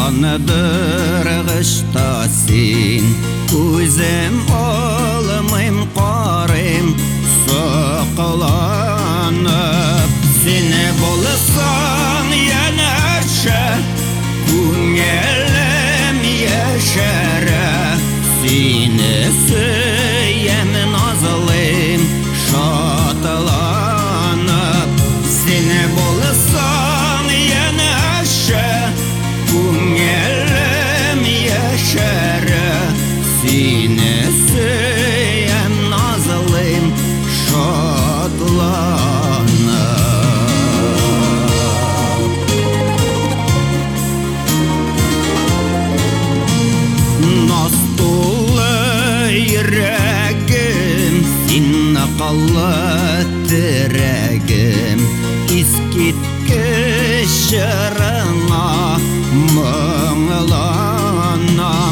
Жандырғышта сен, көзім олмайм қарым соқыланып. Сені болсаң янаршы, көңілім ешәрі. Сені сүйем назылым шатыланып. Сені болсаң янаршы, көңілім ешәрі. Сені сүйем назылым шатыланып. Йөрәгем, син ақыллы тірәгем, искиткіш жырыңа мұңланам.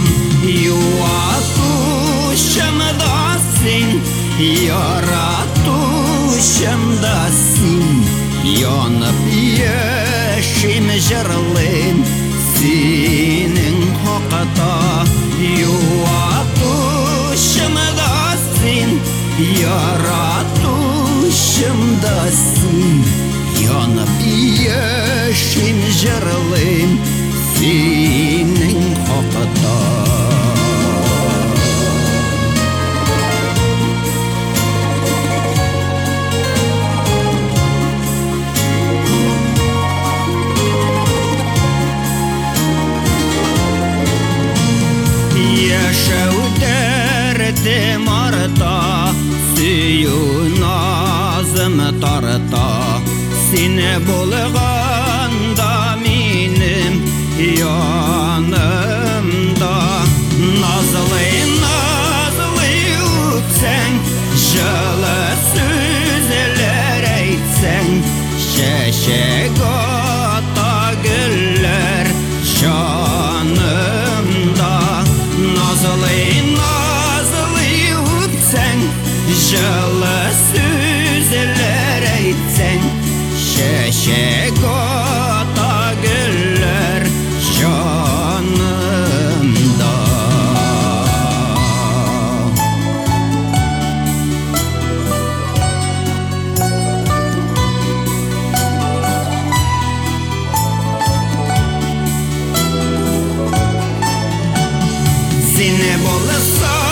Юатушымда син, яратушымда син, янып ешім жырлым сенің хақыта. Юатушымда син, яратушымда син, янып ешім жырлым сенің хақыта. Яшәүдәрдем арта, сөю назым тарта. Сені болғанда минем янымда. Назлы өтсәң, жылы сөзлер әйтсәң, шәшек ата гүлләр жанымда. Назлы өтсәң, жылы сөзлер әйтсәң, шәшек ата гүлләр жанымда. Сені болса